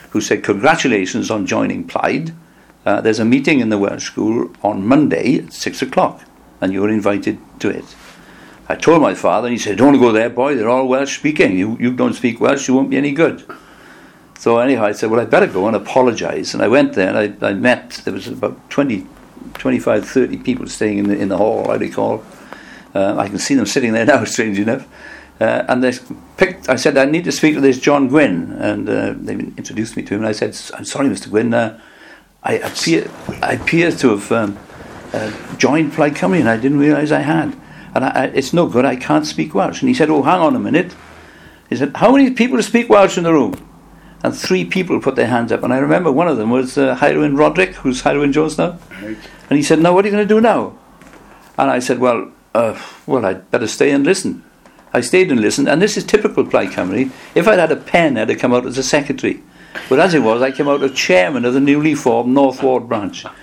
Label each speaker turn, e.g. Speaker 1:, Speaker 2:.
Speaker 1: who said, "Congratulations on joining Plaid. There's a meeting in the Welsh school on Monday at 6 o'clock, and you're invited to it." I told my father, and he said, "Don't go there, boy. They're all Welsh speaking. You don't speak Welsh, you won't be any good." So anyhow, I said, "Well, I'd better go and apologise." And I went there, and I met, there was about 25, 30 people staying in the hall, I recall. I can see them sitting there now, strangely enough. And I said, "I need to speak to this John Gwynn." And they introduced me to him, and I said, "I'm sorry, Mr. Gwynn, I appear to have joined Plaid Cymru, and I didn't realise I had. And it's no good, I can't speak Welsh." And he said, "Oh, hang on a minute." He said, "How many people speak Welsh in the room?" And 3 people put their hands up. And I remember one of them was Hyrwyn Roderick, who's Hyrwyn Jones now. Right. And he said, "Now, what are you going to do now?" And I said, well, I'd better stay and listen." I stayed and listened, and this is typical Plaid Cymru. If I'd had a pen, I'd have come out as a secretary. But as it was, I came out as chairman of the newly formed North Ward branch.